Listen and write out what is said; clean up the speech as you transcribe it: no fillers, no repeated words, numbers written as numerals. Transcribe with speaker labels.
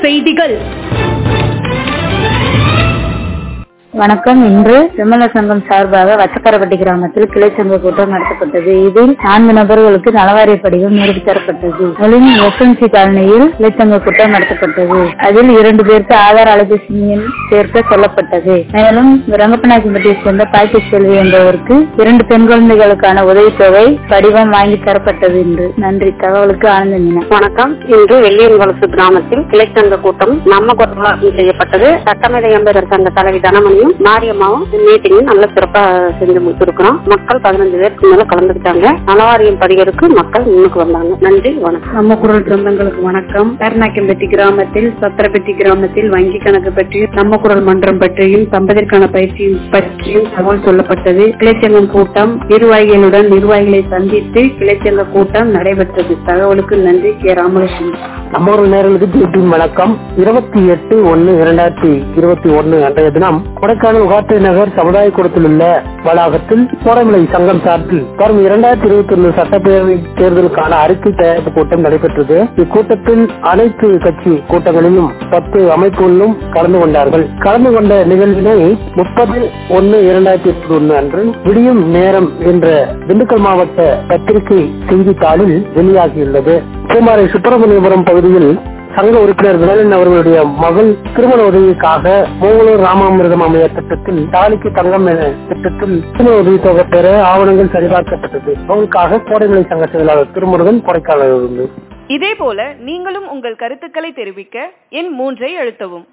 Speaker 1: செய்திகள்.
Speaker 2: வணக்கம். இன்று விமல சங்கம் சார்பாக வச்சக்கரப்பட்டி கிராமத்தில் கிளை சங்க கூட்டம் நடத்தப்பட்டது. இதில் 4 நபர்களுக்கு நலவாரிய படிவம் நிரூபித் தரப்பட்டது. மேலும் எஸ்என்சி காலனியில் கிளை சங்க கூட்டம் நடத்தப்பட்டது. அதில் 2 பேருக்கு ஆதார் அலைபேசி எண் சேர்க்க சொல்லப்பட்டது. மேலும் ரங்கப்பநாயக்கம்பட்டியை சேர்ந்த பாக்கெட் செல்வி என்பவருக்கு 2 பெண் குழந்தைகளுக்கான உதவித்தொகை படிவம் வாங்கி தரப்பட்டது. என்று நன்றி. தகவலுக்கு ஆனந்தமினா.
Speaker 3: வணக்கம். இன்று வெள்ளியன்வலசு கிராமத்தில் கிளை சங்க கூட்டம் நம்ம குரலாக செய்யப்பட்டது. சட்டமேதை எம்பேரர் சங்க தலைவி தனமணி மாரியம்மாவும் மீட்டிங் நல்ல சிறப்பா செஞ்சு முடிச்சிருக்கிறோம். மக்கள் 15 பேருக்கு மேல கலந்துக்கிட்டாங்க. நலவாரியம் படிகளுக்கு மக்கள் முன்னுக்கு வந்தாங்க. நன்றி, வணக்கம்.
Speaker 4: நம்ம குரல் சொந்தங்களுக்கு வணக்கம். கருநாயக்கம்பட்டி கிராமத்தில் சத்திரப்பட்டி கிராமத்தில் வங்கி கணக்கு பற்றியும் நம்ம குரல் மன்றம் பற்றியும் சம்பதற்கான பயிற்சியும் பற்றியும் தகவல் சொல்லப்பட்டது. கிளைச்சங்கம் கூட்டம் நிர்வாகிகளை சந்தித்து கிளைச்சங்க கூட்டம் நடைபெற்றது. தகவலுக்கு நன்றி. கே. ராமகிருஷ்ணன்.
Speaker 5: நம்ம ஒரு நேரலுக்கு வணக்கம். 28/1/2021 அன்றைய தினம் கொடைக்கானல் உகாட்டை நகர் சமுதாய கூடத்தில் உள்ள வளாகத்தில் கோடைமலை சங்கம் சார்பில் வரும் 2021 சட்டப்பேரவை தேர்தலுக்கான அறிக்கை தயாரிப்பு கூட்டம் நடைபெற்றது. இக்கூட்டத்தில் அனைத்து கட்சி கூட்டங்களிலும் 10 அமைப்புகளிலும் கலந்து கொண்டார்கள். கலந்து கொண்ட நிகழ்வினை 30/1/2021 அன்று விடியும் நேரம் என்ற திண்டுக்கல் மாவட்ட பத்திரிகை செய்தித்தாளில் வெளியாகியுள்ளது. பூமாரை சுப்பிரமணியபுரம் பகுதியில் சங்க உறுப்பினர் வினலன் அவர்களுடைய மகள் திருமண உதவிக்காக மூவலூர் ராமாமிர்தம் அமையர் திட்டத்தில் தாலிக்கு தங்கம் என திட்டத்தில் திருமண உதவி தொகை பெற ஆவணங்கள் சரிபார்க்கப்பட்டது. அவங்களுக்காக கோடைமலை சங்க செயலாளர் திருமுருகன் கொடைக்கானலில் இருந்து.
Speaker 1: இதேபோல நீங்களும் உங்கள் கருத்துக்களை தெரிவிக்க எண் 3 அழுத்தவும்.